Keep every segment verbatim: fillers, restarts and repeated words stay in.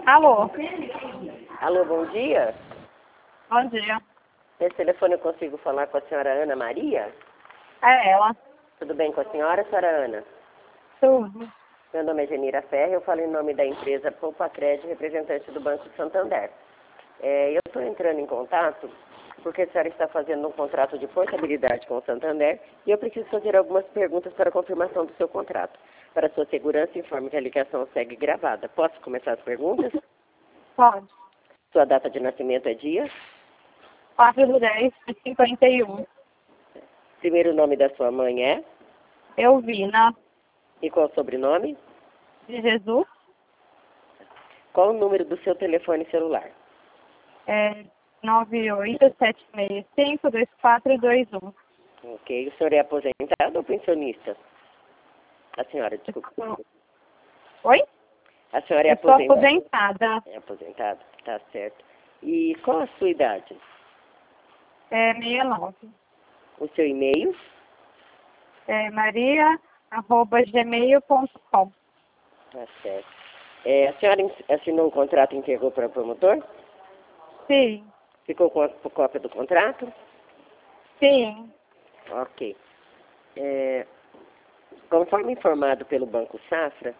Alô? Alô, bom dia. Bom dia. Nesse telefone eu consigo falar com a senhora Ana Maria? É ela. Tudo bem com a senhora, senhora Ana? Tudo. Meu nome é Genira Ferre, eu falo em nome da empresa Poupa Crédito, representante do Banco de Santander. É, eu estou entrando em contato porque a senhora está fazendo um contrato de portabilidade com o Santander e eu preciso fazer algumas perguntas para a confirmação do seu contrato. Para sua segurança, informe que a ligação segue gravada. Posso começar as perguntas? Pode. Sua data de nascimento é dia? quatro do dez de cinquenta e um. Primeiro nome da sua mãe é? Elvina. E qual o sobrenome? De Jesus. Qual o número do seu telefone celular? É nove oito sete seis cinco dois quatro dois um. Ok. O senhor é aposentado ou pensionista? A senhora, desculpa. Oi? A senhora é Eu sou aposentada? aposentada. É aposentada, tá certo. E qual a sua idade? É sessenta e nove. O seu e-mail? É maria arroba gmail ponto com. Tá certo. É, a senhora assinou um contrato e entregou para o promotor? Sim. Ficou com a cópia do contrato? Sim. Ok. É, conforme informado pelo Banco Safra,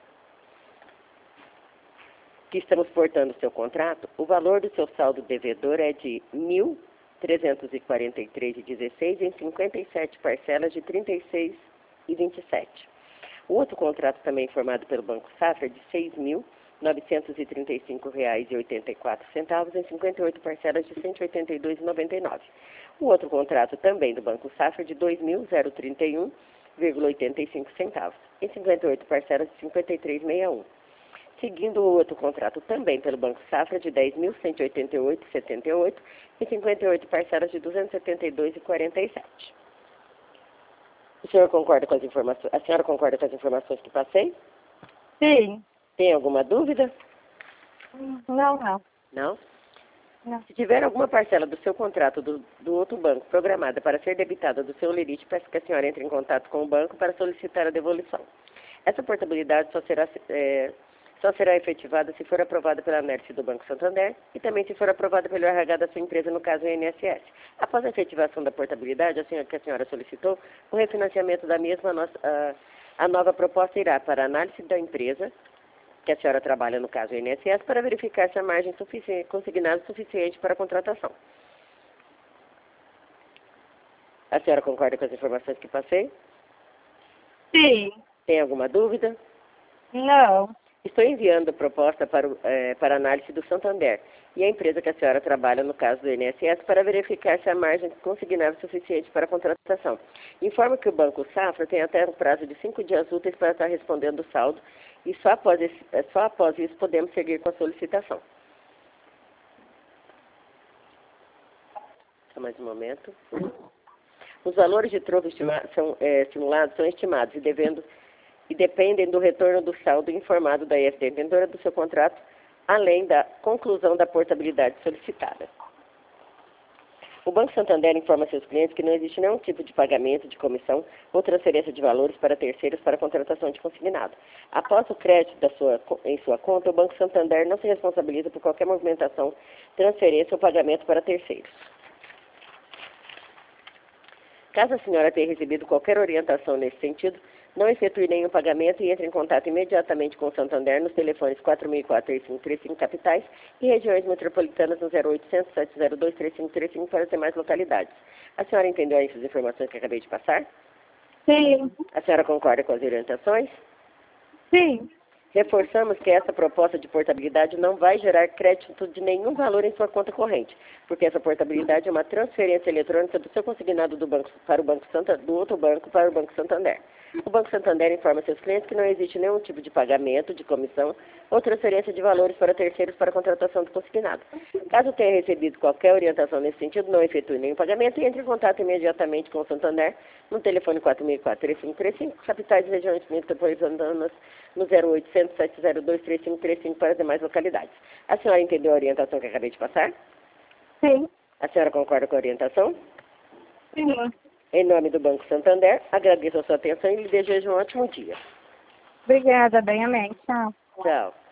que estamos portando o seu contrato, o valor do seu saldo devedor é de mil trezentos e quarenta e três reais e dezesseis centavos em cinquenta e sete parcelas de trinta e seis reais e vinte e sete centavos. O outro contrato, também informado pelo Banco Safra, é de seis mil novecentos e trinta e cinco reais e oitenta e quatro centavos em cinquenta e oito parcelas de cento e oitenta e dois reais e noventa e nove centavos. O outro contrato, também do Banco Safra, é de dois mil trinta e um reais e oitenta e cinco centavos em cinquenta e oito parcelas de cinquenta e três reais e sessenta e um centavos. Seguindo o outro contrato também pelo Banco Safra de dez mil cento e oitenta e oito reais e setenta e oito centavos e cinquenta e oito parcelas de duzentos e setenta e dois reais e quarenta e sete centavos. O senhor concorda com as informações? A senhora concorda com as informações que passei? Sim. Tem alguma dúvida? Não, não. Não? Não. Se tiver alguma parcela do seu contrato do, do outro banco programada para ser debitada do seu lerite, peço que a senhora entre em contato com o banco para solicitar a devolução. Essa portabilidade só será, é, só será efetivada se for aprovada pela ANERC do Banco Santander e também se for aprovada pelo R H da sua empresa, no caso o I N S S. Após a efetivação da portabilidade, a senhora, que a senhora solicitou, o refinanciamento da mesma, a, nossa, a, a nova proposta irá para a análise da empresa, que a senhora trabalha, no caso o I N S S, para verificar se a margem suficiente, consignada é suficiente para a contratação. A senhora concorda com as informações que passei? Sim. Tem alguma dúvida? Não. Estou enviando a proposta para, o, é, para análise do Santander e a empresa que a senhora trabalha, no caso do I N S S, para verificar se a margem consignável é suficiente para a contratação. Informo que o Banco Safra tem até um prazo de cinco dias úteis para estar respondendo o saldo e só após, esse, só após isso podemos seguir com a solicitação. Só mais um momento. Os valores de troco estima, são, é, simulados são estimados e devendo e dependem do retorno do saldo informado da I F detentora do seu contrato, além da conclusão da portabilidade solicitada. O Banco Santander informa seus clientes que não existe nenhum tipo de pagamento de comissão ou transferência de valores para terceiros para contratação de consignado. Após o crédito da sua, em sua conta, o Banco Santander não se responsabiliza por qualquer movimentação, transferência ou pagamento para terceiros. Caso a senhora tenha recebido qualquer orientação nesse sentido, não efetue nenhum pagamento e entre em contato imediatamente com o Santander nos telefones quatro mil e quatro, três cinco três cinco capitais e regiões metropolitanas no zero oitocentos, sete zero dois, três cinco três cinco para as demais localidades. A senhora entendeu aí as informações que acabei de passar? Sim. A senhora concorda com as orientações? Sim. Reforçamos que essa proposta de portabilidade não vai gerar crédito de nenhum valor em sua conta corrente, porque essa portabilidade é uma transferência eletrônica do seu consignado do banco para o Banco Santander, do outro banco para o Banco Santander. O Banco Santander informa seus clientes que não existe nenhum tipo de pagamento, de comissão ou transferência de valores para terceiros para a contratação do consignado. Caso tenha recebido qualquer orientação nesse sentido, não efetue nenhum pagamento e entre em contato imediatamente com o Santander no telefone quatro mil e quatro, três cinco três cinco, capitais e regiões metropolitanas no zero oitocentos, sete zero dois, três cinco três cinco para as demais localidades. A senhora entendeu a orientação que acabei de passar? Sim. A senhora concorda com a orientação? Sim. Em nome do Banco Santander, agradeço a sua atenção e lhe desejo um ótimo dia. Obrigada, bem amém. Tchau. Tchau.